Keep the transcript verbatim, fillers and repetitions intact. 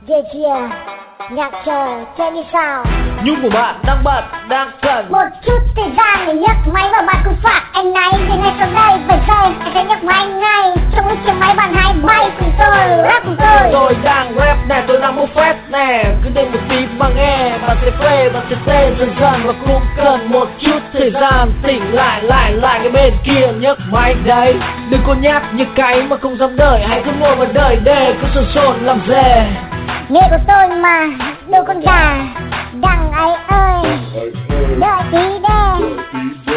Yeah yeah, nhạc chờ, chơi như sao? Nhung của bạn đang bận, đang cần Một chút thời gian để nhấc máy và bạn cùng phạt anh này. Vì ngay sau đây, vài giây, anh sẽ nhấc máy ngay. Trong cái chiếc máy bạn hãy bay cùng tôi, rap cùng tôi. Tôi đang rap nè, tôi đang bốc phét nè. Cứ để một tí mà nghe, bạn sẽ phê, bạn sẽ tê dần dần. Và cũng cần một chút thời gian tỉnh lại, lại, lại cái bên kia nhấc máy đấy. Đừng có nhát như cái mà không dám đợi. Hãy cứ ngồi và đợi để cứ sồn sồn làm dề. Nghề của tôi mà, đâu con gà. Đằng ấy ơi, đợi tí đê.